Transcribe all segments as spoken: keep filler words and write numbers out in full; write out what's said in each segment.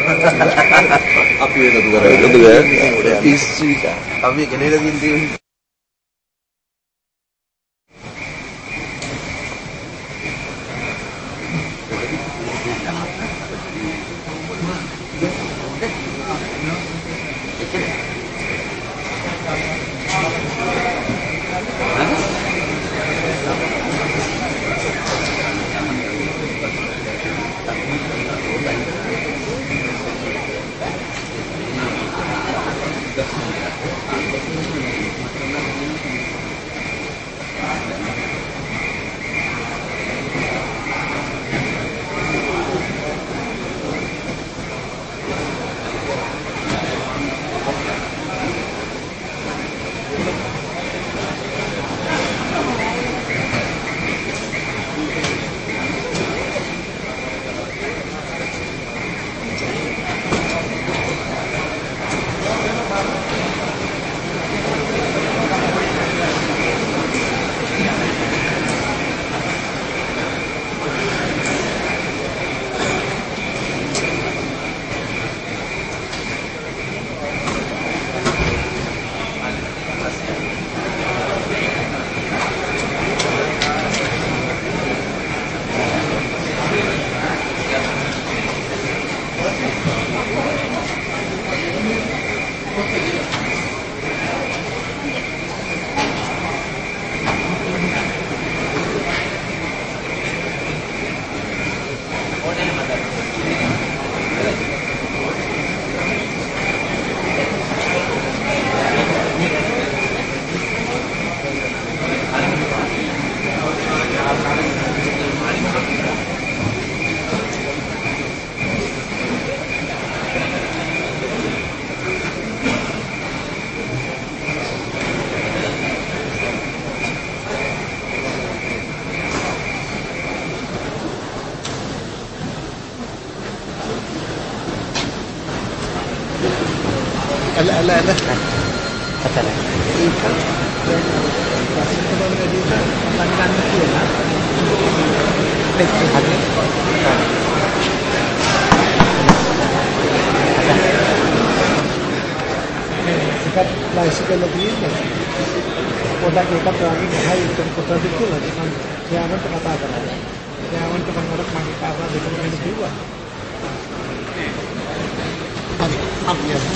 අපි එකතු කරගෙන එකතු කරගෙන පිස්සුයික අපි කෙනෙක් දින්දී لا لا لا مثلا sikap bicycle lagi ni pola kita berani hai itu kota itu lagi kan jangan terkata apa jangan terkata mangita apa itu kan juga hari apa ya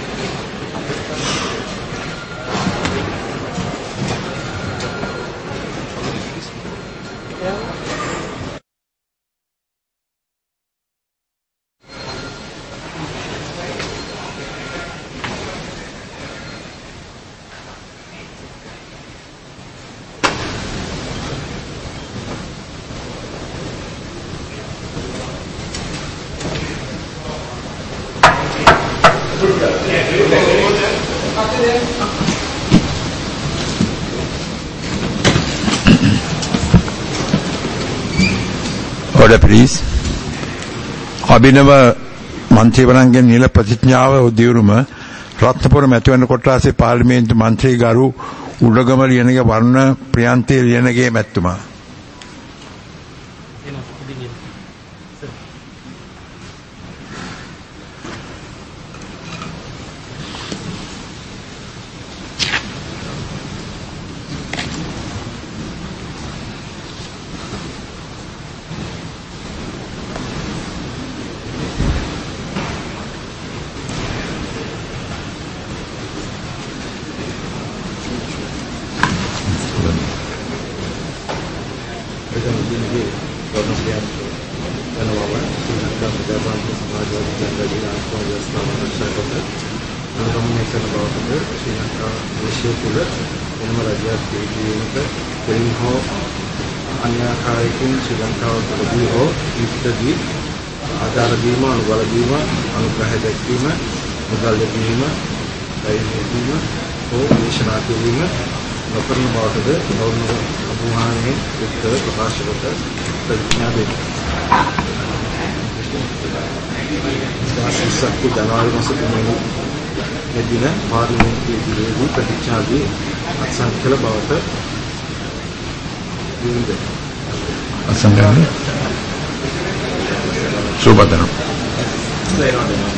Order please. අභිනව මන්ත්‍රීවරයන්ගේ නිල ප්‍රතිඥාව උදියුරුම රත්නපුර මැතිවරණ කොට්ටාසේ පාර්ලිමේන්තු මන්ත්‍රී ගරු උඩගම ලියනගේ වර්ණ ප්‍රියන්තේ ලියනගේ මැතිතුමා ජනවාරි මාස තුනේ මෙදින පාර්ලිමේන්තුවේදී ප්‍රතිඥාදී අත්සන් කළ බවට දිනුද අත්සන් කරන්නේ සුබදන සේනාධිපති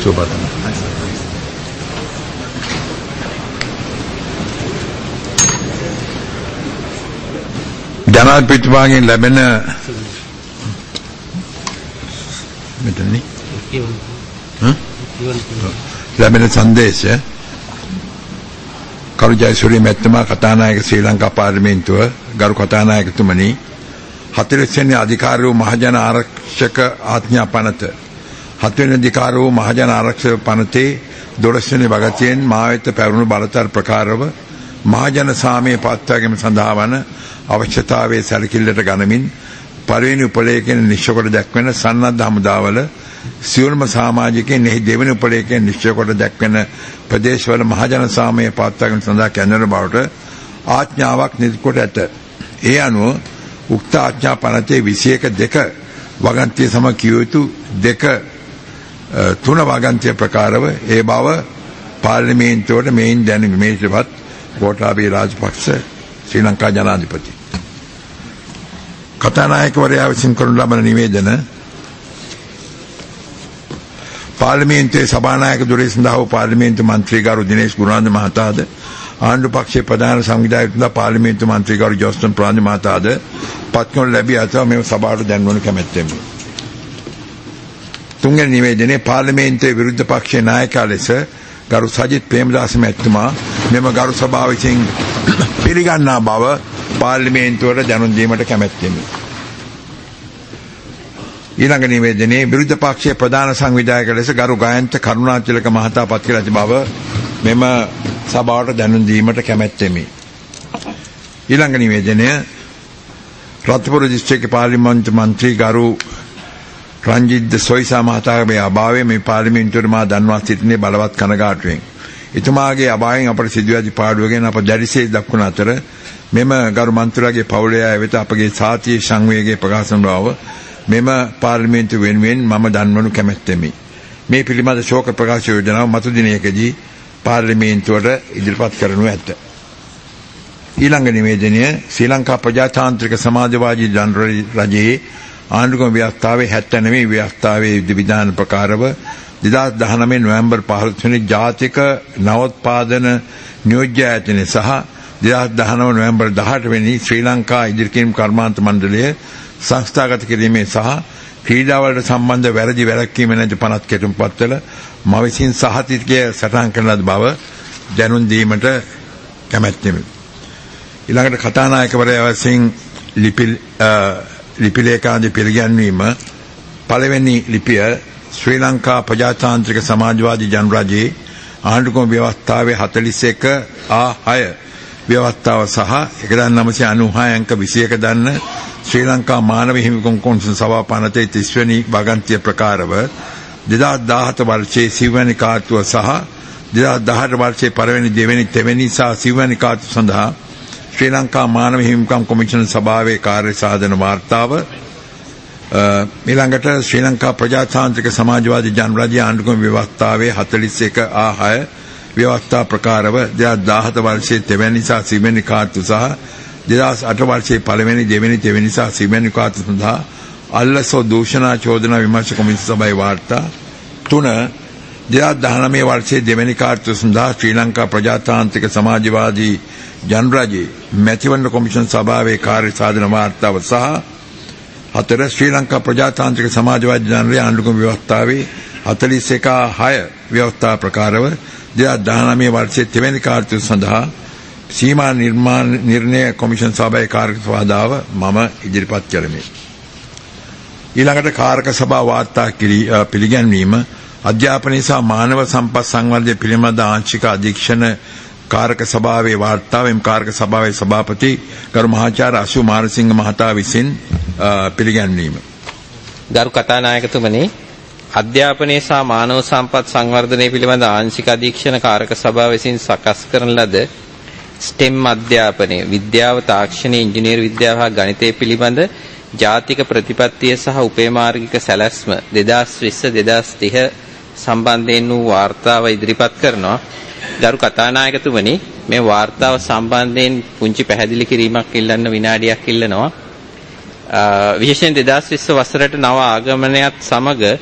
සුබතන ජනාධිපතිතුමාගෙන් ලැබෙන මෙතනනේ ලැබෙන සංදේශය කරු ජයසූරිය මැතිතුමා කතානායක ශ්‍රී ලංකා පාර්ලිමේන්තුව ගරු කතානායකතුමනි හතළිස් වෙනි අධිකාරී වූ මහජන ආරක්ෂක ආඥා පනත හත වෙනි අධිකාරී වූ මහජන ආරක්ෂක පනතේ දොළොස් වෙනි වගතියෙන් මා වෙත පැවරුණු බලතල ප්‍රකාරව මහජන සාමයේ පවත්වාගැනීම සඳහා වන අවශ්‍යතාවයේ සැලකිල්ලට ගනිමින් පළවෙනි උපලේඛන නිශ්චය කොට දැක්වෙන සන්නද්ධ හමුදාවල සියලුම සමාජිකයන් එහි දෙවෙනි උපලේඛන නිශ්චය කොට දැක්වෙන ප්‍රදේශවල මහජන සාමයේ පවත්වාගැනීම සඳහා කැඳවන බවට ආඥාවක් නිකුත් කොට ඇත. ඒ අනුව උක්ත ආඥා පනතේ විසි එක දෙක වගන්තිය සම කිය යුතු දෙක තුන වගන්තිය ප්‍රකාරව ඒ බව පාර්ලිමේන්තුවට මෙයින් දැනුම් මේකවත් ගෝඨාභය රාජපක්ෂ ශ්‍රී ලංකා ජනාධිපති කතානායකවරයා විසින් කරනු ලබන නිවේදන පාර්ලිමේන්තුවේ සභානායක ධුරය සඳහා වූ පාර්ලිමේන්තු මන්ත්‍රී ගරු දිනේෂ් ගුණානන්ද මහතාද ආණ්ඩු පක්ෂයේ ප්‍රධාන සංවිධායකතුමා පාර්ලිමේන්තු මන්ත්‍රී ගරු ජොස්ටන් ප්‍රාන්දි මහතාද පත්කරනු ලැබී ඇත මෙම සභාවට දැන්වනු කැමැත්තෙමි. තුන්වෙනි නිවේදනයේ පාර්ලිමේන්තුවේ විරුද්ධ පක්ෂයේ නායකයා ලෙස ගරු සජිත් ප්‍රේමදාස මැතිතුමා මෙම ගරු සභාව විසින් පිළිගන්නා බව පාර්ලිමේන්තුවට දැනුම් දීමට කැමැත්තෙමි. ඊළඟ නිවේදනයේ විරුද්ධ පක්ෂයේ ප්‍රධාන සංවිධායක ලෙස ගරු ගයන්ත කරුණාතිලක මහතා පත් කර ඇති බව මෙම සභාවට දැනුම් දීමට කැමැත්තෙමි. ඊළඟ නිවේදනය රත්නපුර දිස්ත්‍රික්ක පාර්ලිමේන්තු මන්ත්‍රී ගරු රංජිත් සොයිසා මහතාගේ අභාවයේ මේ පාර්ලිමේන්තුවේ මා දන්වා සිටින්නේ බලවත් කනගාටුවෙන්. එතුමාගේ අභාවයෙන් අපට සිදුවී ඇති පාඩුව ගැන අප දැඩිසේ දක්වන අතර මෙම ගරු මන්ත්‍රීලාගේ පවුලේ අය වෙත අපගේ සාතිය සංවේගයේ ප්‍රකාශ වන බව මෙම පාර්ලිමේන්තු වෙනුවෙන් මම දන්වනු කැමැත්තෙමි. මේ පිළිබඳ ශෝක ප්‍රකාශ යෝජනාව මතු දිනයකදී පාර්ලිමේන්තුවට ඉදිරිපත් කරනු ඇත. ඊළඟ නිවේදනය ශ්‍රී ලංකා ප්‍රජාතාන්ත්‍රික සමාජවාදී ජන රජයේ ආණ්ඩුක්‍රම ව්‍යවස්ථාවේ හැත්තෑනවය ව්‍යවස්ථාවේ විධිවිධාන ප්‍රකාරව දෙදාස් දහනවය නොවැම්බර් පහළොස් වෙනි ජාතික නවෝත්පාදන නියෝජ්‍ය ආයතනය සහ දෙදාස් දහනව නොවැම්බර් දහඅට වෙනි ශ්‍රී ලංකා ඉදිරිකිරීම් කර්මාන්ත මණ්ඩලය සංස්ථාගත කිරීමේ සහ ක්‍රීඩාවලට සම්බන්ධ වැරදි වැළැක්වීම නැති පනත් කෙටුම්පත්වල මා විසින් සහතිකය සටහන් කරන ලද බව දැනුම් දීමට කැමැත්තෙමි. ඊළඟට කතානායකවරයා විසින් ලිපි ලිපි ලේඛාදී පිළිගැන්වීම පළවෙනි ලිපිය ශ්‍රී ලංකා ප්‍රජාතාන්ත්‍රික සමාජවාදී ජන රජයේ ආණ්ඩුක්‍රම ව්‍යවස්ථාවේ හතළිස් එක ආ හය ව්‍යවස්ථාව සහ එක්දාස් නවසිය අනූහය අංක විසි එක දන්න ශ්‍රී ලංකා මානව හිමිකම් කොමිෂන් සභා පනතේ තිස් වෙනි වගන්තිය ප්‍රකාරව දෙදාස් දහඅට වර්ෂයේ සිව්වැනි කාර්තුව සහ දෙදාස් දහඅට වර්ෂයේ පළවෙනි දෙවෙනි තෙවැනි සහ සිව්වැනි කාර්තු සඳහා ශ්‍රී ලංකා මානව හිමිකම් කොමිෂන් සභාවේ කාර්ය සාධන වාර්තාව ඊළඟට ශ්‍රී ලංකා ප්‍රජාතාන්ත්‍රික සමාජවාදී ජන රජයේ ආණ්ඩුක්‍රම ව්‍යවස්ථාවේ හතළිස් එක ආ හය ව්‍යවස්ථා ප්‍රකාරව දෙදාස් දහඅට වර්ෂයේ තෙවැනි සහ සිව්වැනි කාර්තු සහ දෙදාස් අට වර්ෂයේ පළවෙනි දෙවෙනි තෙවැනි සහ සිව්වැනි කාර්තු සඳහා අල්ලසෝ දූෂණ චෝදනා විමර්ශ කොමිෂන් සභාවේ වාර්තා තුන දෙදාස් දහනවය වර්ෂයේ දෙවෙනි කාර්තු සඳහා ශ්‍රී ලංකා ප්‍රජාතාන්ත්‍රික සමාජවාදී ජන රජයේ මැතිවරණ කොමිෂන් සභාවේ කාර්ය සාධන වාර්තාව සහ හතර ශ්‍රී ලංකා ප්‍රජාතාන්ත්‍රික සමාජවාදී ජන රජයේ ආණ්ඩුක්‍රම ව්‍යවස්ථාවේ හතළිස් එක ආ හය ව්‍යවස්ථා ප්‍රකාරව දෙදාස් දහනවය වර්ෂයේ තෙවැනි කාර්තුව සඳහා සීමා නිර්මාණ නිර්ණය කොමිෂන් සභාවේ කාර්ය සභාව මම ඉදිරිපත් කරමි. ඊළඟට කාරක සභා වාර්තා පිළිගැන්වීම අධ්‍යාපනය සහ මානව සම්පත් සංවර්ධනය පිළිබඳ ආංශික අධීක්ෂණ කාරක සභාවේ වාර්තාව එම් කාරක සභාවේ සභාපති ගරු මහාචාර්ය අශු මාරසිංහ මහතා විසින් පිළිගැන්වීම. ගරු කතානායකතුමනි, අධ්‍යාපනයේ සහ මානව සම්පත් සංවර්ධනය පිළිබඳ ආංශික අධීක්ෂණ කාරක සභාව විසින් සකස් කරන ලද ස්ටෙම් අධ්‍යාපනය, විද්‍යාව, තාක්ෂණය, ඉංජිනේරු විද්‍යාව හා ගණිතය පිළිබඳ ජාතික ප්‍රතිපත්තිය සහ උපේමාර්ගික සැලැස්ම දෙදාස් විස්ස දෙදාස් තිහ සම්බන්ධයෙන් වූ වාර්තාව ඉදිරිපත් කරනවා. ගරු කතානායකතුමනි, මේ වාර්තාව සම්බන්ධයෙන් පුංචි පැහැදිලි කිරීමක් ඉල්ලන්න විනාඩියක් ඉල්ලනවා. විශේෂයෙන් දෙදාස් විස්ස වසරට නව ආගමනයත් සමග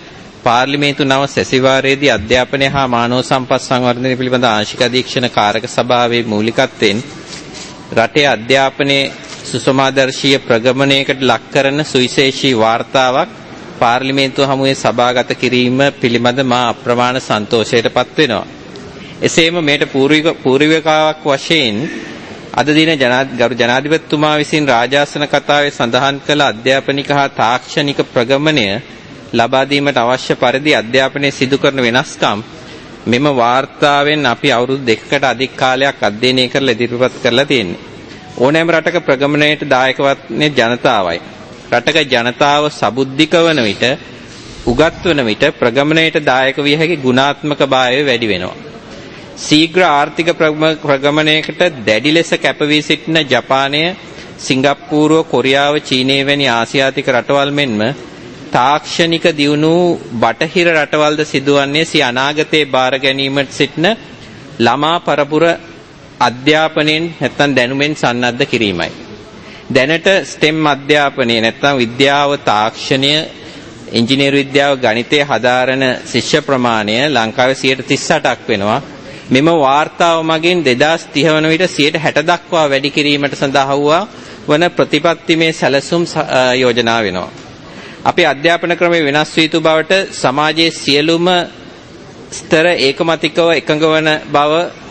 පාර්ලිමේන්තු නව සැසිවාරයේදී අධ්‍යාපනය හා මානව සම්පත් සංවර්ධනය පිළිබඳ ආංශික අධීක්ෂණ කාරක සභාවේ මූලිකත්වයෙන් රටේ අධ්‍යාපනයේ සුසමාදර්ශීය ප්‍රගමණයකට ලක් කරන සුවිශේෂී වාර්තාවක් පාර්ලිමේන්තුව හමුවේ සභාගත කිරීම පිළිබඳ මා අප්‍රමාණ සන්තෝෂයටපත් වෙනවා. එසේම මේට පූර්වික පූර්විකාවක් වශයෙන් අද දින ගරු ජනාධිපතිතුමා විසින් රාජාසන කතාවේ සඳහන් කළ අධ්‍යාපනික හා තාක්ෂණික ප්‍රගමණය ලබා දීමට අවශ්‍ය පරිදි අධ්‍යාපනයේ සිදු කරන වෙනස්කම් මෙම වාර්තාවෙන් අපි අවුරුදු දෙකකට අධික කාලයක් අධ්‍යයනය කරලා ඉදිරිපත් කරලා තියෙන්නේ. ඕනෑම රටක ප්‍රගමණයට දායක වන්නේ ජනතාවයි. රටක ජනතාව සබුද්ධික වන විට උගත් වන විට ප්‍රගමණයට දායක විය හැකි ගුණාත්මක භාවය වැඩි වෙනවා. ශීඝ්‍ර ආර්ථික ප්‍රගමණයකට දැඩි ලෙස කැපවී සිටින ජපානය, සිංගප්පූරුව, කොරියාව, චීනය වැනි ආසියාතික රටවල් මෙන්ම තාක්ෂණික දියුණු බටහිර රටවල්ද සිදුවන්නේ සිය අනාගතයේ බාර ගැනීමට සිටින ළමා පරපුර අධ්‍යාපනයෙන් නැත්නම් දැනුමෙන් සන්නද්ධ කිරීමයි. දැනට ස්ටෙම් අධ්‍යාපනය නැත්නම් විද්‍යාව, තාක්ෂණය, ඉංජිනේරු විද්‍යාව, ගණිතය හදාරන ශිෂ්‍ය ප්‍රමාණය ලංකාවේ සියයට තිස් අටක් වෙනවා. මෙම වාර්තාව මගින් දෙදාස් තිහ වන විට සියයට හැට දක්වා වැඩි කිරීමට සඳහා වන ප්‍රතිපත්තිමේ සැලසුම් යෝජනා වෙනවා. අපේ අධ්‍යාපන ක්‍රමය වෙනස් වී යුතු බවට සමාජයේ සියලුම ස්තර ඒකමතිකව එකඟ වන බව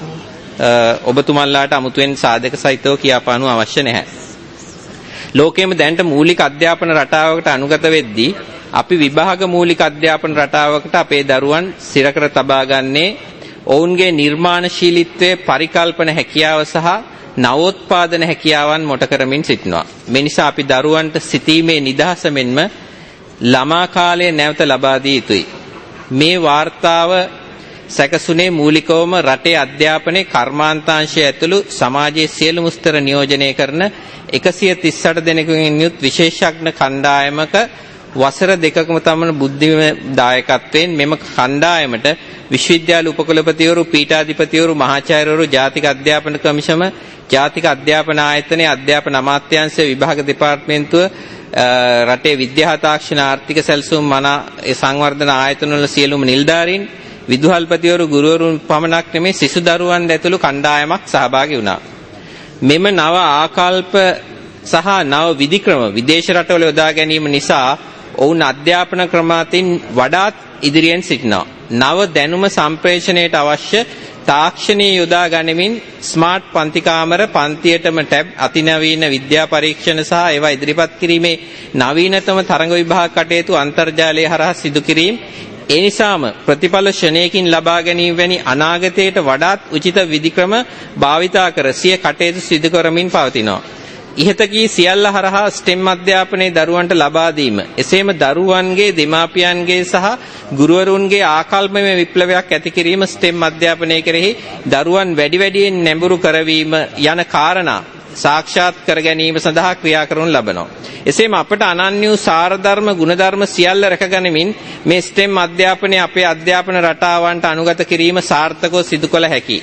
ඔබතුමන්ලාට අමුතුවෙන් සාධක සහිතව කියාපානු අවශ්‍ය නැහැ. ලෝකයේම දැනට මූලික අධ්‍යාපන රටාවකට අනුගත වෙද්දී අපි විභාග මූලික අධ්‍යාපන රටාවකට අපේ දරුවන් සිර කර තබා ගන්නේ ඔවුන්ගේ නිර්මාණශීලීත්වයේ පරිකල්පන හැකියාව සහ නවෝත්පාදන හැකියාවන් මොට කරමින් සිටිනවා. මේ නිසා අපි දරුවන්ට සිතීමේ නිදහස මෙන්ම ළමා කාලය නැවත ලබා දිය යුතුයි. මේ වාර්තාව සැකසුනේ මූලිකවම රටේ අධ්‍යාපනයේ කර්මාන්තාංශය ඇතුළු සමාජයේ සියලුම ස්තර නියෝජනය කරන එකසිය තිස් අට දෙනෙකුගෙන් යුත් විශේෂඥ කණ්ඩායමක වසර දෙකකම තමන බුද්ධිමය දායකත්වයෙන් මෙම කණ්ඩායමට විශ්වවිද්‍යාල උපකුලපතිවරු, පීඨාධිපතිවරු, මහාචාර්යවරු, ජාතික අධ්‍යාපන කමිෂම, ජාතික අධ්‍යාපන ආයතනයේ අධ්‍යාපන අමාත්‍යාංශ විභාග දෙපාර්තමේන්තුව, රටේ විද්‍යා තාක්ෂණ ආර්ථික සැලසුම් මනා සංවර්ධන ආයතනවල සියලුම නිලධාරීන්, විදුහල්පතිවරු, ගුරුවරුන් පමණක් නෙමේ සිසු දරුවන් ඇතුළු කණ්ඩායමක් සහභාගී වුණා. මෙම නව ආකල්ප සහ නව විධික්‍රම විදේශ රටවල යොදා ගැනීම නිසා ඔවුන් අධ්‍යාපන ක්‍රමාතින් වඩාත් ඉදිරියෙන් සිටිනවා. නව දැනුම සම්ප්‍රේෂණයට අවශ්‍ය තාක්ෂණීය යොදා ගනිමින් ස්මාර්ට් පන්ති කාමර, පන්තියටම ටැබ්, අතිනවීන විද්‍යා පරීක්ෂණ සහ ඒවා ඉදිරිපත් කිරීමේ නවීනතම තරඟ විභාග කටයුතු අන්තර්ජාලය හරහා සිදු කිරීම, ඒ නිසාම ප්‍රතිඵල ශ්‍රණයකින් ලබා ගැනීම වැනි අනාගතයට වඩාත් උචිත විධික්‍රම භාවිතා කර සිය කටයුතු සිදු කරමින් පවතිනවා. ඉහත කී සියල්ල හරහා ස්ටෙම් අධ්‍යාපනයේ දරුවන්ට ලබා දීම, එසේම දරුවන්ගේ දෙමාපියන්ගේ සහ ගුරුවරුන්ගේ ආකල්පමය විප්ලවයක් ඇති කිරීම ස්ටෙම් අධ්‍යාපනය කෙරෙහි දරුවන් වැඩි වැඩියෙන් නැඹුරු කරවීම යන කාරණා සාක්ෂාත් කර ගැනීම සඳහා ක්‍රියා කරනු ලබනවා. එසේම අපට අනන්‍ය වූ සාරධර්ම ගුණධර්ම සියල්ල රැකගනිමින් මේ ස්ටෙම් අධ්‍යාපනය අපේ අධ්‍යාපන රටාවන්ට අනුගත කිරීම සාර්ථකව සිදු කළ හැකියි.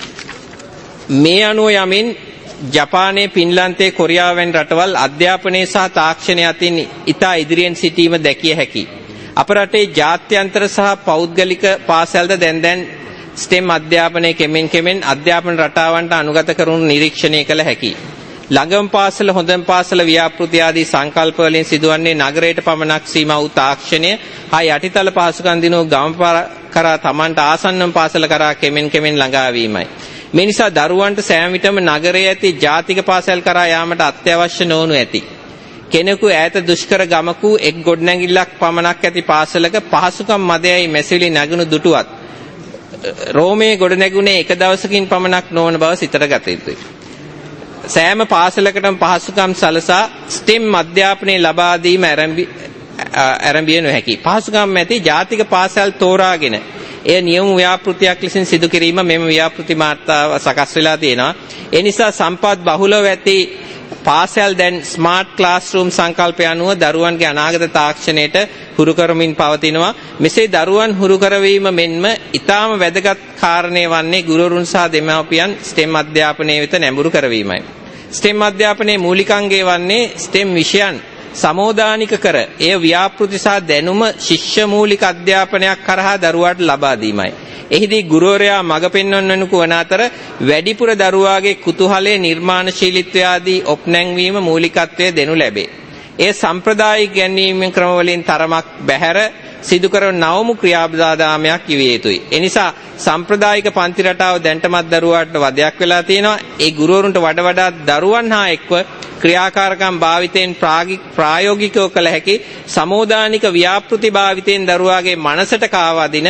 මේ අනුව යමින් ජපානයේ, පින්ලන්තයේ, කොරියාව වැනි රටවල් අධ්‍යාපනයේ සහ තාක්ෂණය අතින් ඉතා ඉදිරියෙන් සිටීම දැකිය හැකියි. අප රටේ ජාත්‍යන්තර සහ පෞද්ගලික පාසල්ද දැන් දැන් ස්ටෙම් අධ්‍යාපනය කෙමෙන් කෙමෙන් අධ්‍යාපන රටාවන්ට අනුගත කරනු නිරීක්ෂණය කළ හැකියි. ළඟම පාසල, හොඳම පාසල ව්‍යාපෘති ආදී සංකල්ප වලින් සිදුවන්නේ නගරයට පමණක් සීමා වූ තාක්ෂණය හා යටිතල පහසුකම් දිනු ගම කරා තමන්ට ආසන්නම පාසල කරා කෙමෙන් කෙමෙන් ළඟා වීමයි. මේ නිසා දරුවන්ට සෑම විටම නගරයේ ඇති ජාතික පාසල් කරා යාමට අත්‍යවශ්‍ය නොවනු ඇති. කෙනෙකු ඈත දුෂ්කර ගමකු එක් ගොඩනැගිල්ලක් පමණක් ඇති පාසලක පහසුකම් මදයයි මැසිවිලි නැගුණු දුටුවත් රෝමයේ ගොඩනැගුණේ එක දවසකින් පමණක් නොවන බව සිතට ගත යුතුයි. සෑම පාසලකටම පහසුකම් සලසා ස්ටෙම් අධ්‍යාපනය ලබා දීම ආරම්භය නොහැකි. පහසුකම් ඇති ජාතික පාසල් තෝරාගෙන එය නියම ව්‍යාපෘතියක් ලෙසින් සිදු කිරීම මෙම ව්‍යාපෘති මාර්තාව සකස් වෙලා තියෙනවා. ඒ නිසා සම්පත් බහුලව ඇති පාසල් දැන් ස්මාර්ට් ක්ලාස්රූම් සංකල්පය අනුව දරුවන්ගේ අනාගත තාක්ෂණයට හුරු කරමින් පවතිනවා. මෙසේ දරුවන් හුරු කරවීම මෙන්ම ඊටාම වැදගත් කාරණේ වන්නේ ගුරුවරුන් සහ දෙමාපියන් ස්ටෙම් අධ්‍යාපනයේ වෙත නැඹුරු කරවීමයි. ස්ටෙම් අධ්‍යාපනයේ මූලිකාංගය වන්නේ ස්ටෙම් විෂයන් සමෝදානික කර එය ව්‍යාපෘති සහ දැනුම ශිෂ්‍ය මූලික අධ්‍යාපනයක් කරහා දරුවාට ලබා දීමයි. එහිදී ගුරුවරයා මඟ පෙන්වන්නු වන අතර වැඩිපුර දරුවාගේ කුතුහලයේ නිර්මාණශීලීත්වය ආදී ඔප්නැංවීම මූලිකත්වය දෙනු ලැබේ. ඒ සම්ප්‍රදායික ගැන්වීම ක්‍රමවලින් තරමක් බැහැර සිදු කරන නවමු ක්‍රියාදාමයක් විය යුතුයි. ඒ නිසා සම්ප්‍රදායික පන්ති රටාව දැන්ටමත් දරුවාට වදයක් වෙලා තියෙනවා. ඒ ගුරුවරුන්ට වඩා වඩාත් දරුවන් හා එක්ව ක්‍රියාකාරකම් භාවිතයෙන් ප්‍රායෝගිකව කළ හැකි සමෝදානික ව්‍යාපෘති භාවිතයෙන් දරුවාගේ මනසට කාවදින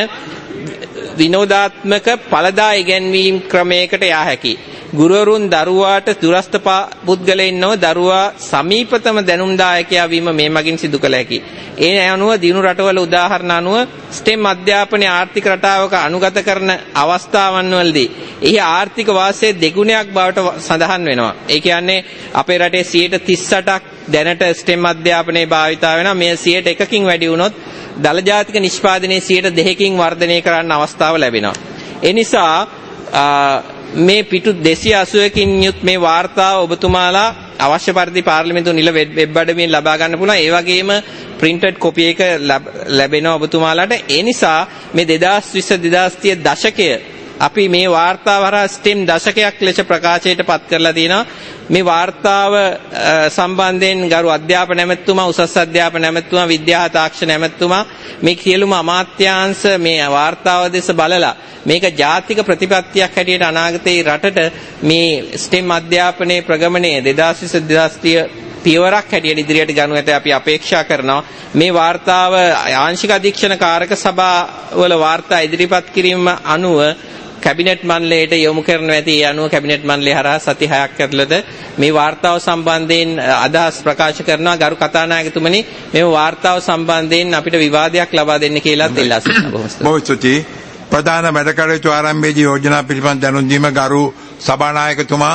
විනෝදාත්මක ඵලදායි ඉගැන්වීම් ක්‍රමයකට යා හැකි. ගුරුවරුන් දරුවාට දුරස්ත පුද්ගලයන් නොව දරුවා සමීපතම දැනුම්දායකයා වීම මේ මගින් සිදු කළ හැකි. ඒ අනුව දිනු රටවල උදාහරණ අනුව ස්ටෙම් අධ්‍යාපනයේ ආර්ථික රටාවක අනුගත කරන අවස්ථාවන් වලදී එහි ආර්ථික වාසය දෙගුණයක් බවට සඳහන් වෙනවා. ඒ කියන්නේ අපේ රටේ සියයට තිස් අටක් දැනට ස්ටෙම් අධ්‍යාපනයේ භාවිතා වෙනවා. මේ සියයට එකකින් වැඩි වුණොත් දල ජාතික නිෂ්පාදනයේ සියයට දෙකකින් වර්ධනය කරන්න අවස්ථාව ලැබෙනවා. ඒ නිසා මේ පිටු දෙසිය අසූවකින් යුත් මේ වාර්තාව ඔබතුමාලා අවශ්‍ය පරිදි පාර්ලිමේන්තු නිල වෙබ් අඩවියෙන් ලබා ගන්න පුළුවන්. ඒ වගේම printed copy එක ලැබෙනවා ඔබතුමාලාට. ඒ නිසා මේ දෙදාස් විස්ස දෙදාස් තිහ දශකය අපි මේ වාර්තාව හරහා ස්ටෙම් දශකයක් ලෙස ප්‍රකාශයට පත් කරලා තියෙනවා. මේ වාර්තාව සම්බන්ධයෙන් ගරු අධ්‍යාපන ඇමතුමා, උසස් අධ්‍යාපන ඇමතුමා, විද්‍යා තාක්ෂණ ඇමතුමා මේ සියලුම අමාත්‍යාංශ මේ වාර්තාව දෙස බලලා මේක ජාතික ප්‍රතිපත්තියක් හැටියට අනාගතයේ රටට මේ ස්ටෙම් අධ්‍යාපනයේ ප්‍රගමනය දෙදාස් විස්ස දෙදාස් තිහ පියවරක් හැටියට ඉදිරියට ගනු ඇත අපි අපේක්ෂා කරනවා. මේ වාර්තාව ආංශික අධීක්ෂණ කාරක සභාවල වාර්තා ඉදිරිපත් කිරීම අනුව කැබිනට් මණ්ඩලයට යොමු කරනවා ඇති. ඒ අනුව කැබිනට් මණ්ඩලය හරහා සති හයක් ඇතුළත මේ වාර්තාව සම්බන්ධයෙන් අදහස් ප්‍රකාශ කරනවා. ගරු කතානායකතුමනි, මේ වාර්තාව සම්බන්ධයෙන් අපිට විවාදයක් ලබා දෙන්න කියලාත් ඉල්ලා සිටිනවා. බොහොම ස්තුතියි. ප්‍රධාන වැඩ කටයුතු ආරම්භයේදී යෝජනා පිළිබඳ දැනුම් දීම ගරු සභානායකතුමා.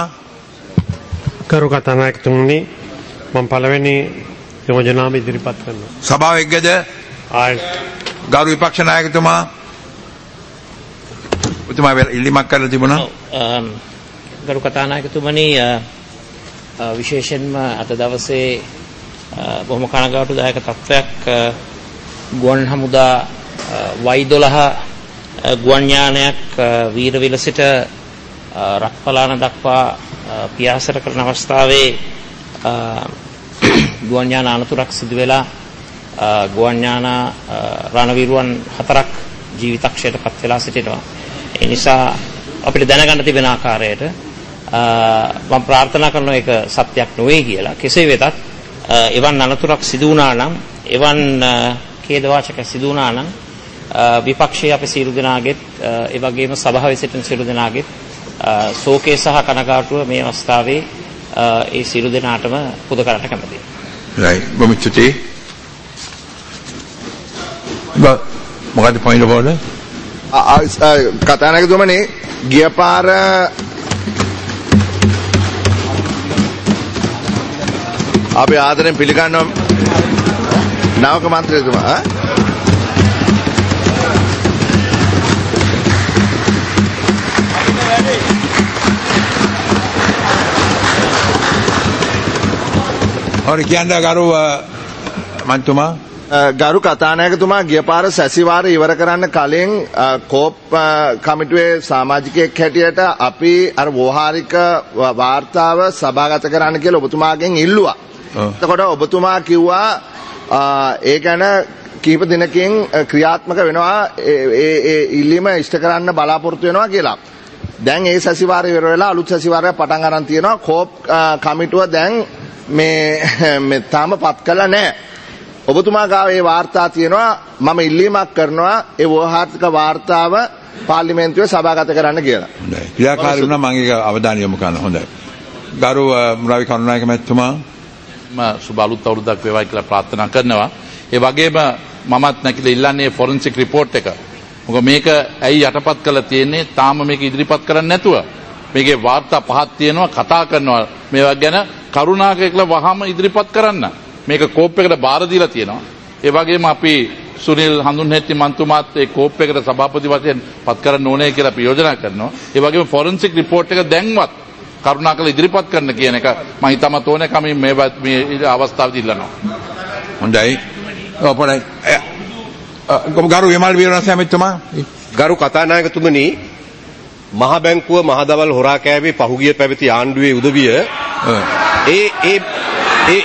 ගරු කතානායකතුමනි, මම පළවෙනි යෝජනාව ඉදිරිපත් කරනවා. සභාව එක්කද? ආයි ගරු විපක්ෂ නායකතුමා උතුමා ඉල්ලීමක් කරලා තිබුණා. ගරු කතානායකතුමනි, විශේෂයෙන්ම අද දවසේ බොහොම කනගාටුදායක තත්ත්වයක් ගුවන් හමුදා වයි දොළහ ගුවන් යානයක් වීරවිල සිට රත්පලාන දක්වා පියාසර කරන අවස්ථාවේ ගුවන් යාන අනතුරක් සිදු වෙලා ගුවන් යාන රණවිරුවන් හතරක් ජීවිතක්ෂයට පත් වෙලා සිටිනවා. ඒ නිසා අපිට දැනගන්න තිබෙන ආකාරයට මම ප්‍රාර්ථනා කරනවා ඒක සත්‍යක් නොවේ කියලා. කෙසේ වෙතත් එවන් අනතුරක් සිදු වුණා නම්, එවන් ඛේදවාචක සිදු වුණා නම් විපක්ෂයේ අපි සියලු දෙනාගෙත් ඒ වගේම සභාවේ සිටින සියලු දෙනාගෙත් ශෝකේ සහ කනගාටුව මේ අවස්ථාවේ ඒ සියලු දෙනාටම පුද කරට කැමතියි. right. බොහොම ස්තුතියි. මොකද point of order? කතානායකතුමනි, ගිය පාර අපි ආදරෙන් පිළිගන්නවා නායක මන්ත්‍රීතුමා. और කියන්නේ ගරු මන්තුමා ගරු කතානායකතුමා, ගිය පාර සැසිවාර ඉවර කරන්න කලින් කෝප් කමිටුවේ සමාජිකයෙක් හැටියට අපි අර ව්‍යවහාරික වාර්තාව සභාගත කරන්න කියලා ඔබතුමාගෙන් ඉල්ලුවා. එතකොට ඔබතුමා කිව්වා ඒ ගැන කීප දිනකින් ක්‍රියාත්මක වෙනවා, ඒ ඒ ඉල්ලීම ඉෂ්ට කරන්න බලාපොරොත්තු වෙනවා කියලා. දැන් ඒ සැසිවාරය ඉවර වෙලා අලුත් සැසිවාරයක් පටන් ගන්න තියෙනවා. කෝප් කමිටුව දැන් මේ මේ තාම පත් කළා නැහැ. ඔබතුමා ගාව ඒ වාර්තා තියෙනවා. මම ඉල්ලීමක් කරනවා ඒ ව්‍යවහාරික වාර්තාව පාර්ලිමේන්තුවේ සභාගත කරන්න කියලා. හොඳයි. ක්‍රියාකාරී වුණා මම ඒක අවධානය යොමු කරනවා. හොඳයි. ගරු මුරාවි කරුණානායක මහත්මයා, මම සුබ අලුත් අවුරුද්දක් වේවායි කියලා ප්‍රාර්ථනා කරනවා. ඒ වගේම මමත් නැකිලා ඉල්ලන්නේ ෆොරෙන්සික් රිපෝට් එක. මොකද මේක ඇයි යටපත් කරලා තියෙන්නේ? තාම මේක ඉදිරිපත් කරන්නේ නැතුව. මේකේ වාර්තා පහක් තියෙනවා, කතා කරනවා මේවා ගැන. කරුණාකරලා වහම ඉදිරිපත් කරන්න. මේක කෝප් එකට බාර දීලා තියෙනවා. ඒ වගේම අපි සුනිල් හඳුන්හෙට්ටි මන්තුමාත් ඒ කෝප් එකට සභාපති වශයෙන් පත් කරන්න ඕනේ කියලා අපි යෝජනා කරනවා. ඒ වගේම ෆොරෙන්සික් රිපෝට් එක දැන්වත් කරුණාකර ඉදිරිපත් කරන්න කියන එක මම හිතමත් ඕනේ කමින් මේ මේ අවස්ථාවේදී ඉල්ලනවා. හොඳයි. ඔපරයි. ගරු විමල් වීරවංශ ඇමතිතුමා. ගරු කතානායකතුමනි, මහ බැංකුව මහදවල් හොරා කෑවේ පහුගිය පැවති ආණ්ඩුවේ උදවිය ඒ ඒ ඒ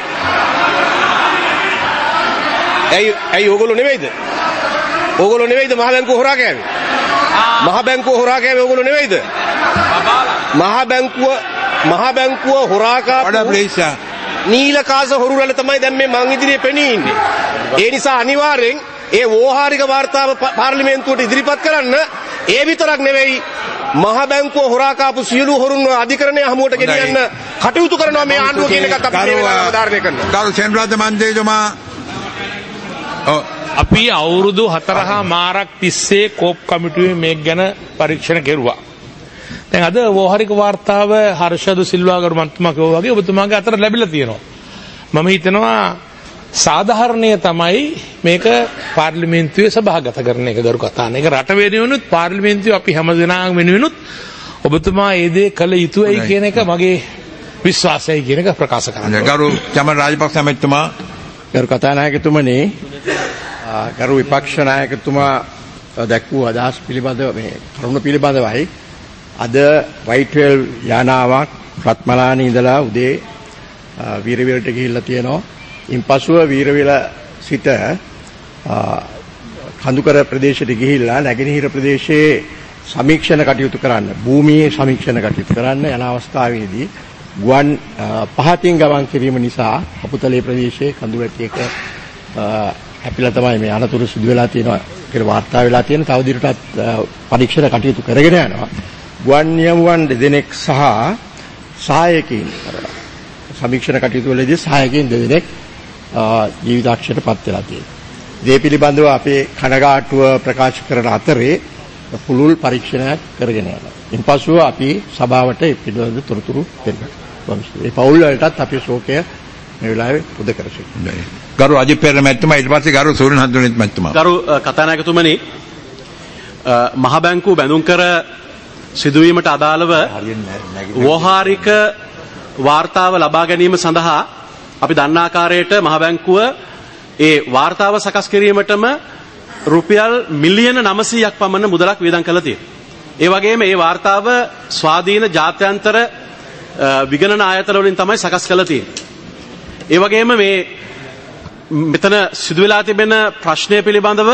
ඇයි ඇයි ඕගොල්ලෝ නෙවෙයිද? ඕගොල්ලෝ නෙවෙයිද මහ බැංකුව හොරා කෑවේ? මහ බැංකුව හොරා කෑවේ ඕගොල්ලෝ නෙවෙයිද? මහ බැංකුව මහ බැංකුව හොරා කාපු නීල කාස හොරු රැළ තමයි දැන් මේ මං ඉදිරියේ පෙනී ඉන්නේ. ඒ නිසා අනිවාර්යෙන් ඒ වෝහාරික වාර්තාව පාර්ලිමේන්තුවට ඉදිරිපත් කරන්න. ඒ විතරක් නෙවෙයි, මහ බැංකුව හොරා කාපු සියලු හොරුන් අධිකරණය හමුවට ගෙනියන්න කටයුතු කරනවා මේ ආණ්ඩුව කියන එකත් අපි මේ වෙලාවේ අවධාරණය කරනවා. ගරු සෙන්රාජ මන්ත්‍රීතුමා, අපි අවුරුදු හතරහා මාරක් තිස්සේ කෝප් කමිටුවේ මේක ගැන පරීක්ෂණ කෙරුවා. දැන් අද වෝහාරික වාර්තාව හර්ෂද සිල්වා ගරු මන්ත්‍රීතුමා කිව්වා වගේ ඔබතුමාගේ අතට ලැබිලා තියෙනවා. මම හිතනවා සාධාරණය තමයි මේක පාර්ලිමේන්තුවේ සභාගත කරන එක ගරු කතාන. ඒක රට වෙනුවෙනුත් පාර්ලිමේන්තුවේ අපි හැමදෙනාම වෙනුවෙනුත් ඔබතුමා ඒ දේ කළ යුතුයි කියන එක මගේ විශ්වාසයයි කියන එක ප්‍රකාශ කරනවා. ගරු චමන් රාජපක්ෂ ඇමතිතුමා. ගරු කතානායකතුමනි, ගරු විපක්ෂ නායකතුමා දැක්වූ අදහස් පිළිබඳව මේ කරුණ පිළිබඳවයි අද වයිට්වෙල් යානාවක් රත්මලානේ ඉඳලා උදේ වීරවිලට ගිහිල්ලා තියෙනවා. ඉන්පසුව වීරවිල සිට කඳුකර ප්‍රදේශයට ගිහිල්ලා නැගෙනහිර ප්‍රදේශයේ සමීක්ෂණ කටයුතු කරන්න, භූමියේ සමීක්ෂණ කටයුතු කරන්න යන අවස්ථාවේදී ගුවන් පහතින් ගමන් කිරීම නිසා අපුතලේ ප්‍රදේශයේ කඳුවැටියක හැපිලා තමයි මේ අනතුරු සිදු වෙලා තියෙනවා කියලා වාර්තා වෙලා තියෙන. තවදුරටත් පරීක්ෂණ කටයුතු කරගෙන යනවා. ගුවන් නියමුවන් දෙදෙනෙක් සහ සහායකයින් සමීක්ෂණ කටයුතු වලදී සහායකයින් දෙදෙනෙක් ජීවිතාක්ෂයට පත් වෙලා තියෙනවා. මේ පිළිබඳව අපේ කනගාටුව ප්‍රකාශ කරන අතරේ පුළුල් පරීක්ෂණයක් කරගෙන යනවා. ඉන්පසුව අපි සභාවට ඒ පිළිබඳව තොරතුරු දෙන්නවා. ඒ පෞල් වලටත් අපි ශෝකය මේ වෙලාවේ පුද කර සිටිනවා. ගරු අජිත් පෙරේරා මැතිතුමා, ඊට පස්සේ ගරු සූරින් හඳුනිත් මැතිතුමා. ගරු කතානායකතුමනි, මහ බැංකුව බැඳුම් කර සිදුවීමට අදාළව වෝහාරික වාර්තාව ලබා ගැනීම සඳහා අපි දන්නා ආකාරයට මහ බැංකුව ඒ වාර්තාව සකස් කිරීමටම රුපියල් මිලියන නවසීයක් පමණ මුදලක් වියදම් කළා තියෙනවා. ඒ වගේම මේ වාර්තාව ස්වාධීන ජාත්‍යන්තර විගණන ආයතන වලින් තමයි සකස් කළා තියෙන්නේ. ඒ වගේම මේ මෙතන සිදු වෙලා තිබෙන ප්‍රශ්නය පිළිබඳව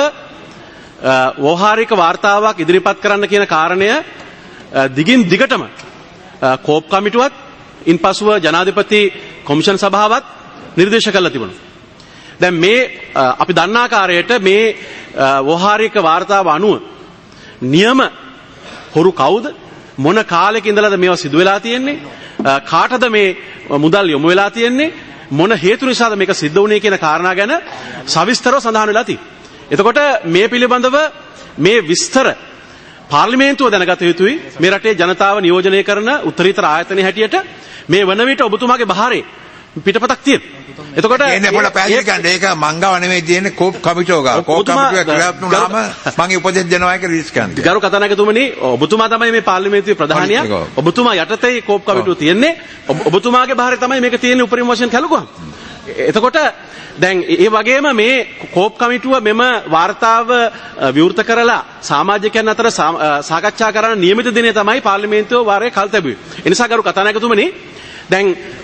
වෝහාරික වාර්තාවක් ඉදිරිපත් කරන්න කියන කාරණය දිගින් දිගටම කෝප් කමිටුවත් ඉන්පසුව ජනාධිපති කොමිෂන් සභාවත් නිර්දේශ කළා තිබුණා. දැන් මේ අපි දන්නා ආකාරයට මේ වෝහාරික වාර්තාව අනුව නියම හොරු කවුද, මොන කාලෙක ඉඳලාද මේවා සිදු වෙලා තියෙන්නේ, කාටද මේ මුදල් යොමු වෙලා තියෙන්නේ, මොන හේතු නිසාද මේක සිද්ධ වුනේ කියන කාරණා ගැන සවිස්තරව සඳහන් වෙලා තියෙනවා. එතකොට මේ පිළිබඳව මේ විස්තර පාර්ලිමේන්තුව දැනගත යුතුයි. මේ රටේ ජනතාව නියෝජනය කරන උත්තරීතර ආයතනයේ හැටියට මේ වන විට ඔබතුමාගේ බහාරේ පිටපතක් තියෙනවා. එතකොට එන්නේ පොළ පැහැදිලි කරන්න. ඒක මංගව නෙමෙයි තියෙන්නේ කෝප් කමිටුව ගාව. කෝප් කමිටුවේ ක්‍රියාත්මක නාම මම උපදෙස් දෙනවා ඒක රිස්ක් ගන්න. ගරු කතානායකතුමනි, ඔබතුමා තමයි මේ පාර්ලිමේන්තුවේ ප්‍රධානියා. ඔබතුමා යටතේ කෝප් කමිටුව තියෙන්නේ. ඔබතුමාගේ බහාරේ තමයි මේක තියෙන්නේ උපරිම වශයෙන් කැලකුවා. එතකොට දැන් ඒ වගේම මේ කෝප් කමිටුව මෙම වාර්තාව විවෘත කරලා සමාජිකයන් අතර සාකච්ඡා කරන නියමිත දිනේ තමයි පාර්ලිමේන්තුව වාරයේ කල් තැබුවේ. ඒ නිසා ගරු කතානායකතුමනි, දැන්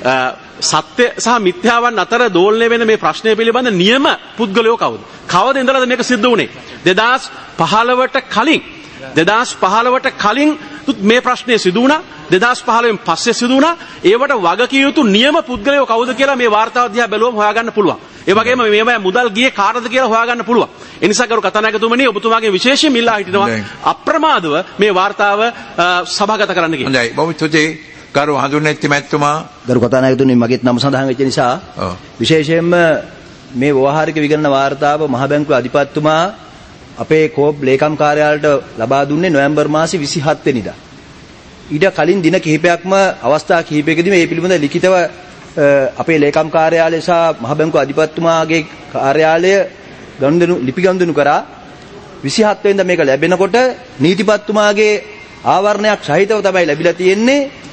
සත්‍ය සහ මිත්‍යාවන් අතර දෝලණය වෙන මේ ප්‍රශ්නය පිළිබඳ නියම පුද්ගලයෝ කවුද? කවද ඉඳලාද මේක සිද්ධ වුනේ? දෙදාස් පහළවට කලින් දෙදාස් පහළවට කලින් මේ ප්‍රශ්නේ සිදු වුණා. දෙදාස් පහළවෙන් පස්සේ සිදු වුණා. ඒවට වගකිය යුතු නියම පුද්ගලයෝ කවුද කියලා මේ වාර්තාව දිහා බැලුවම හොයාගන්න පුළුවන්. ඒ වගේම මේවා මුදල් ගියේ කාටද කියලා හොයාගන්න පුළුවන්. ඒ නිසා ගරු කතානායකතුමනි, ඔබතුමාගේ විශේෂයෙන් ඉල්ලා හිටිනවා අප්‍රමාදව මේ වාර්තාව සභාගත කරන්න කියලා. හොඳයි. බොහොම ස්තුතියි. ගරු හඳුන්වන්නේ මැතිතුමා. ගරු කතානායකතුමනි, මගේත් නම සඳහන් වෙච්ච නිසා විශේෂයෙන්ම මේ ව්‍යවහාරික විගණන වාර්තාව මහ බැංකුවේ අධිපතිතුමා අපේ කෝප් ලේකම් කාර්යාලයට ලබා දුන්නේ නොවැම්බර් මාසේ විසිහත් වෙනිදා. ඊට කලින් දින කිහිපයක්ම අවස්ථා කිහිපයකදී මේ පිළිබඳ ලිඛිතව අපේ ලේකම් කාර්යාලය සහ මහ බැංකුව අධිපතිතුමාගේ කාර්යාලය ගනුදෙනු ලිපි ගනුදෙනු කරා. විසිහත් වෙනිදා මේක ලැබෙනකොට නීතිපතිතුමාගේ ආවරණයක් සහිතව තමයි ලැබිලා තියෙන්නේ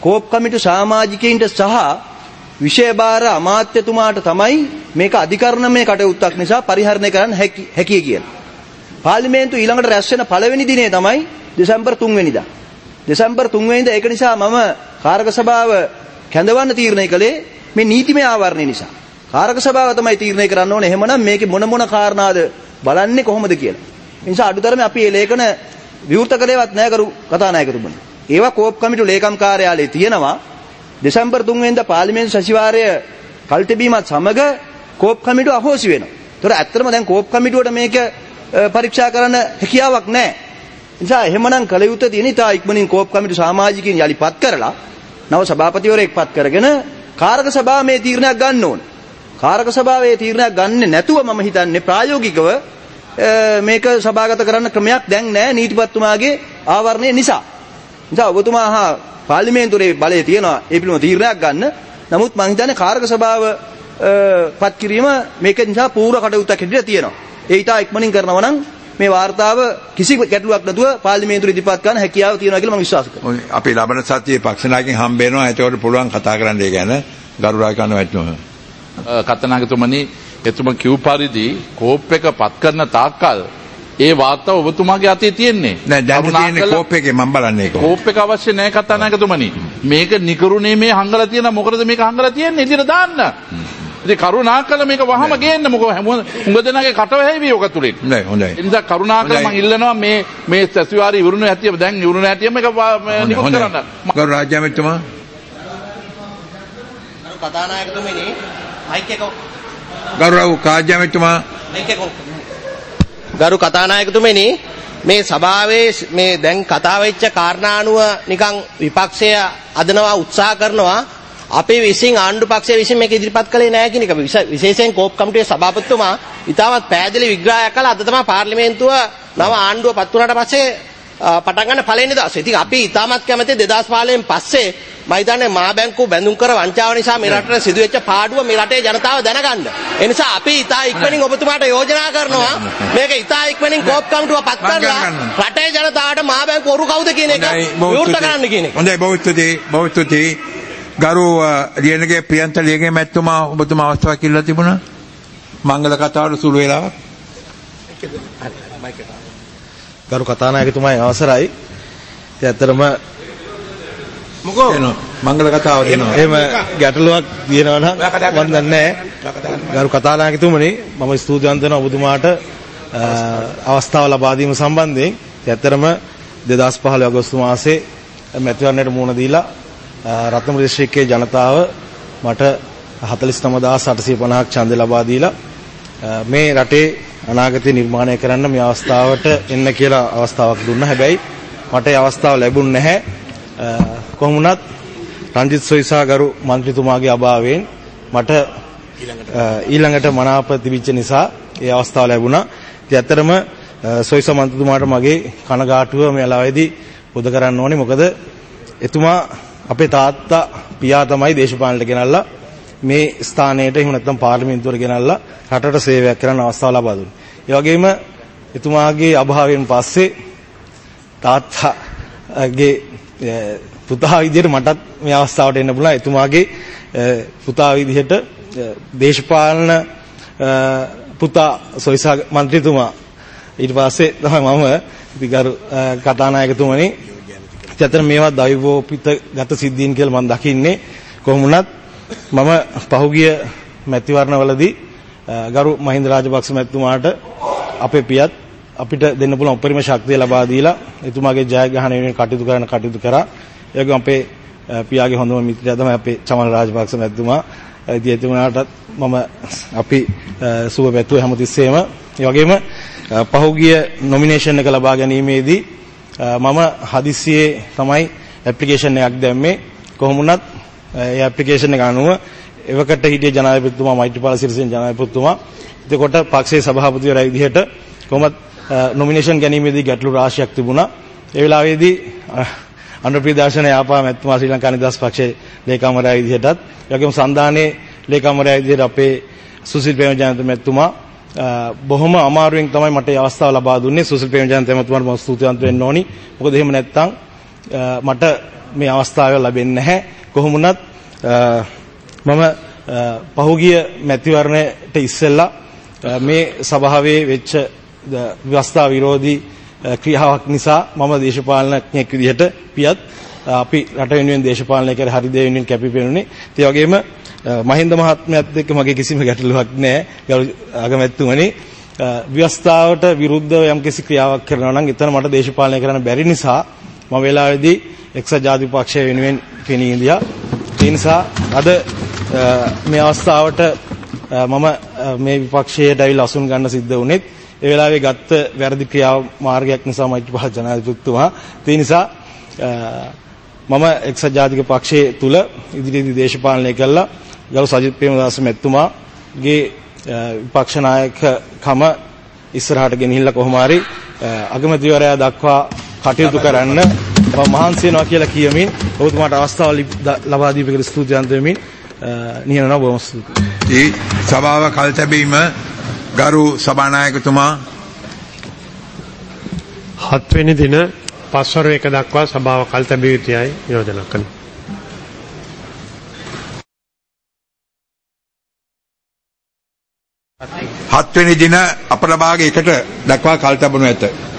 කෝප් කමිටු සමාජිකයින්ට සහ විෂය භාර අමාත්‍යතුමාට තමයි මේක අධිකරණමය කටයුත්තක් නිසා පරිහරණය කරන්න හැකියි කියලා. පාර්ලිමේන්තුව ඊළඟට රැස් වෙන පළවෙනි දිනේ තමයි දෙසැම්බර් තුන් වෙනිදා. දෙසැම්බර් තුන් වෙනිදා ඒක නිසා මම කාරක සභාව කැඳවන්න තීරණය කළේ මේ නීතිමය ආවරණය නිසා. කාරක සභාව තමයි තීරණය කරන්න ඕනේ. එහෙමනම් මේකේ මොන මොන කාරණාද බලන්නේ කොහොමද කියලා. ඒ නිසා අඩුතරමේ අපි මේ ලේඛන විවෘත කළේවත් නැහැ කරු කතානායකතුමනි. ඒවා කෝප් කමිටු ලේකම් කාර්යාලයේ තියෙනවා. දෙසැම්බර් තුන් වෙනිදා පාර්ලිමේන්තු සචිවාරය කල්තිබීමත් සමග කෝප් කමිටුව අහෝසි වෙනවා. ඒතර ඇත්තටම දැන් කෝප් කමිටුවට මේක පරීක්ෂා කරන්න හැකියාවක් නැහැ. ඒ නිසා එහෙමනම් කල යුත්තේ තියෙන ඉතා ඉක්මනින් කෝප් කමිටු සමාජිකයින් යලිපත් කරලා නව සභාපතිවරයෙක් පත් කරගෙන කාරක සභාව මේ තීරණයක් ගන්න ඕන. කාරක සභාවේ තීරණයක් ගන්නෙ නැතුව මම හිතන්නේ ප්‍රායෝගිකව මේක සභාගත කරන්න ක්‍රමයක් දැන් නැහැ නීතිපතිතුමාගේ ආවරණය නිසා. නිසා ඔබතුමා හා පාර්ලිමේන්තුවේ බලය තියෙනවා ඒ පිළිබඳව තීරණයක් ගන්න. නමුත් මම හිතන්නේ කාරක සභාව පත් කිරීම මේක නිසා පූර්ව කටයුත්තක් හැටියට තියෙනවා. ඒ ඊට ඉක්මනින් කරනවා නම් මේ වාර්තාව කිසි ගැටලුවක් නැතුව පාර්ලිමේන්තුවේ ඉදිරිපත් කරන්න හැකියාව තියෙනවා කියලා මම විශ්වාස කරනවා. අපි ලබන සතියේ පක්ෂ නායකයන් හම්බ වෙනවා. ඒකට පුළුවන් කතා කරන්න ඒ ගැන ගරු රාජකාරණ වැටෙනවා. කතනායකතුමනි එතුම කිව් පරිදි කෝප් එක පත් කරන තාක්කල් ඒ වාර්තාව ඔබතුමාගේ අතේ තියෙන්නේ. නෑ දැන් තියෙන්නේ කෝප් එකේ මම බලන්නේ ඒක. කෝප් එක අවශ්‍ය නැහැ කතනායකතුමනි. මේක නිකරුණේ මේ හංගලා තියෙන මොකටද මේක හංගලා තියෙන්නේ ඉදිරියට දාන්න. ඉතින් කරුණාකර මේක වහම ගේන්න මොකද හුඟ දෙනාගේ කටවැහැවි ඔක තුලින්. නෑ හොඳයි. ඒ නිසා කරුණාකර මම ඉල්ලනවා මේ මේ සතිවාරී ඉවරුණු හැටිය දැන් ඉවරුණු හැටිය මේක නිකුත් කරන්න. ගරු රාජ්‍ය අමාත්‍යතුමා ගරු කතානායකතුමනි මයික් එක ගරු රාජ්‍ය අමාත්‍යතුමා මයික් එක ගරු කතානායකතුමනි මේ සභාවේ මේ දැන් කතා වෙච්ච කාරණානුව නිකන් විපක්ෂය අදනවා උත්සාහ කරනවා අපේ විසින් ආණ්ඩු පක්ෂය විසින් මේක ඉදිරිපත් කළේ නැහැ කියන එක. විශේෂයෙන් කෝප් කමිටුවේ සභාපතිතුමා ඉතාමත් පැහැදිලි විග්‍රහයක් කළා. අද තමයි පාර්ලිමේන්තුව නව ආණ්ඩුව පත් වුණාට පස්සේ පටන් ගන්න පළවෙනි දවසේ. ඉතින් අපි ඉතාමත් කැමති දෙදාස් පහළොවෙන් පස්සේ මම හිතන්නේ මහා බැංකුව බැඳුම් කර වංචාව නිසා මේ රටට සිදුවෙච්ච පාඩුව මේ රටේ ජනතාව දැනගන්න. ඒ නිසා අපි ඉතා ඉක්මනින් ඔබතුමාට යෝජනා කරනවා මේක ඉතා ඉක්මනින් කෝප් කමිටුව පත් කරලා රටේ ජනතාවට මහා බැංකුව ඔරු කවුද කියන එක විවෘත කරන්න කියන එක. හොඳයි බොහොම ස්තුතියි බොහොම ස්තුතියි. ගරු ලියනගේ ප්‍රියන්ත ලියගේ මැතිතුමා ඔබතුමා අවස්ථාවක් ඉල්ලලා තිබුණා. මංගල කතාවට සුළු වෙලාවක්. ගරු කතානායකතුමාගේ අවසරයි. ඒ ඇත්තටම මොකෝ මංගල කතාව දෙනවා. එහෙම ගැටලුවක් තියෙනවා නම් මම දන්නේ නැහැ. ගරු කතානායකතුමනි මම ස්තුතිවන්ත වෙනවා ඔබතුමාට අවස්ථාව ලබා දීම සම්බන්ධයෙන්. ඒ ඇත්තටම දෙදාස් පහළොව අගෝස්තු මාසයේ මැතිවරණයට මුහුණ දීලා රත්නපුර දිස්ත්‍රික්කයේ ජනතාව මට හතළිස් නව දහස් අටසිය පනහක් ඡන්දය ලබා දීලා මේ රටේ අනාගතය නිර්මාණය කරන්න මේ අවස්ථාවට එන්න කියලා අවස්ථාවක් දුන්නා. හැබැයි මට ඒ අවස්ථාව ලැබුණ නැහැ. කොහොම වුණත් රංජිත් සොයිසා ගරු മന്ത്രിතුමාගේ අභාවයෙන් මට ඊළඟට මනාප තිබිච්ච නිසා ඒ අවස්ථාව ලැබුණා. ඉතින් ඇත්තටම සොයිසා මන්ත්‍රීතුමාට මගේ කනගාටුව මේ ලාවේදී පොද කරන්න ඕනේ. මොකද එතුමා අපේ තාත්තා පියා තමයි දේශපාලනයට ගෙනල්ලා මේ ස්ථානයට එහෙම නැත්නම් පාර්ලිමේන්තුවට ගෙනල්ලා රටට සේවයක් කරන්න අවස්ථාව ලබා දුන්නා. ඒ වගේම එතුමාගේ අභාවයෙන් පස්සේ තාත්තාගේ පුතා විදිහට මටත් මේ අවස්ථාවට එන්න පුළුවන්. එතුමාගේ පුතා විදිහට දේශපාලන පුතා සොයිසා මන්ත්‍රීතුමා ඊට පස්සේ තමයි මම ඉතිගරු කතානායකතුමනි ඇත්තට මේවා දෛවෝපිත ගත සිද්ධීන් කියලා මම දකින්නේ. කොහොම වුණත් මම පහුගිය මැතිවරණවලදී ගරු මහින්ද රාජපක්ෂ මැතිතුමාට අපේ පියත් අපිට දෙන්න පුළුවන් උපරිම ශක්තිය ලබා දීලා එතුමාගේ ජයග්‍රහණය වෙනුවෙන් කටයුතු කරන කටයුතු කරා. ඒ වගේම අපේ පියාගේ හොඳම මිත්‍රයා තමයි අපේ චමල් රාජපක්ෂ මැතිතුමා. ඉතින් එතුමාටත් මම අපි සුබ පැතුවේ හැමතිස්සෙම. ඒ වගේම පහුගිය නොමිනේෂන් එක ලබා ගැනීමේදී මම හදිස්සියේ තමයි ඇප්ලිකේෂන් එකක් දැම්මේ. කොහොම වුණත් ඒ ඇප්ලිකේෂන් එක අනුව එවකට හිටිය ජනාධිපතිතුමා මෛත්‍රීපාල සිරිසේන ජනාධිපතිතුමා එතකොට පක්ෂයේ සභාපතිවරයා විදිහට කොහොමත් නොමිනේෂන් ගැනීමේදී ගැටලු රාශියක් තිබුණා. ඒ වෙලාවේදී අනුප්‍රදර්ශන යාපා මැතිතුමා ශ්‍රී ලංකා නිදහස් පක්ෂයේ ලේකම්වරයා විදිහටත් ඒ වගේම සංධානයේ ලේකම්වරයා විදිහට අපේ සුසිල් ප්‍රේමජයන්ත මැතිතුමා බොහොම අමාරුවෙන් තමයි මට මේ අවස්ථාව ලබා දුන්නේ. සුසිල් ප්‍රේමජයන්ත මැතිතුමාට මම ස්තුතිවන්ත වෙන්න ඕනි. මොකද එහෙම නැත්නම් මට මේ අවස්ථාව ලැබෙන්නේ නැහැ. කොහොම වුණත් මම පහුගිය මැතිවරණයට ඉස්සෙල්ලා මේ සභාවේ වෙච්ච ව්‍යවස්ථා විරෝධී ක්‍රියාවක් නිසා මම දේශපාලනඥයෙක් විදිහට පියත් අපි රට වෙනුවෙන් දේශපාලනය කර හරි දේ වෙනුවෙන් කැපිපෙනුනේ. ඒ වගේම මහින්ද මහත්මයාත් එක්ක මගේ කිසිම ගැටලුවක් නැහැ. ගරු අගමැතිතුමනි ව්‍යවස්ථාවට විරුද්ධව යම්කිසි ක්‍රියාවක් කරනවා නම් එතන මට දේශපාලනය කරන්න බැරි නිසා මම වෙලාවේදී එක්සත් ජාතික පක්ෂය වෙනුවෙන් පෙනී හිටියා. ඒ නිසා අද මේ අවස්ථාවට මම මේ විපක්ෂයට ඇවිල්ලා අසුන් ගන්න සිද්ධ වුණෙත් ඒ වෙලාවේ ගත්ත වැරදි ක්‍රියා මාර්ගයක් නිසා මෛත්‍රීපාල ජනාධිපතිතුමා. ඒ නිසා මම එක්සත් ජාතික පක්ෂයේ තුල ඉදිරියේදී දේශපාලනය කළා. ගරු සජිත් ප්‍රේමදාස මැතිතුමාගේ විපක්ෂ නායකකම ඉස්සරහට ගෙනහිල්ලා කොහොම හරි අගමැතිවරයා දක්වා කටයුතු කරන්න මම මහන්සි වෙනවා කියලා කියමින් ඔබතුමාට අවස්ථාව ලබා දීපේකට ස්තුතිවන්ත වෙමින් නිහඬව බොහොම ස්තුතියි. සභාව කල්තැබීම ගරු සභානායකතුමා හත් වෙනි දින පස්වරු එක දක්වා සභාව කල්තැබිය යුතුයයි යෝජනා කරනවා. හත් වෙනි දින අපරභාග එකට දක්වා කල්තබනු ඇත.